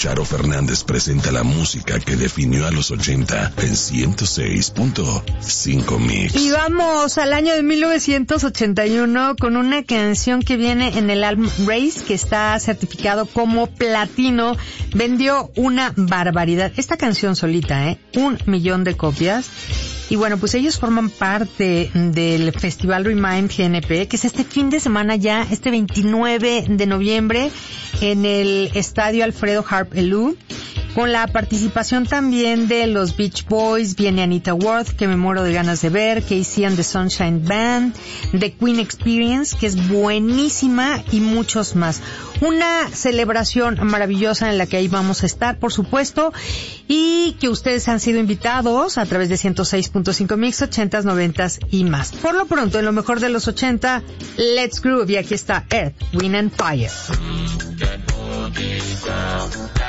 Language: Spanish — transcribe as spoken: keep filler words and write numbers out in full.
Charo Fernández presenta la música que definió a los ochenta en ciento seis punto cinco Mix. Y vamos al año de mil novecientos ochenta y uno con una canción que viene en el álbum Race, que está certificado como platino. Vendió una barbaridad. Esta canción solita, ¿eh? Un millón de copias. Y bueno, pues ellos forman parte del Festival Remind G N P, que es este fin de semana ya, este veintinueve de noviembre, en el Estadio Alfredo Harp Elú, con la participación también de los Beach Boys. Viene Anita Ward, que me muero de ganas de ver, Casey and the Sunshine Band, The Queen Experience, que es buenísima, y muchos más. Una celebración maravillosa en la que ahí vamos a estar, por supuesto, y que ustedes han sido invitados a través de ciento seis punto cinco Mix, ochentas, noventas y más. Por lo pronto, en lo mejor de los ochenta, Let's Groove, y aquí está Earth, Wind and Fire.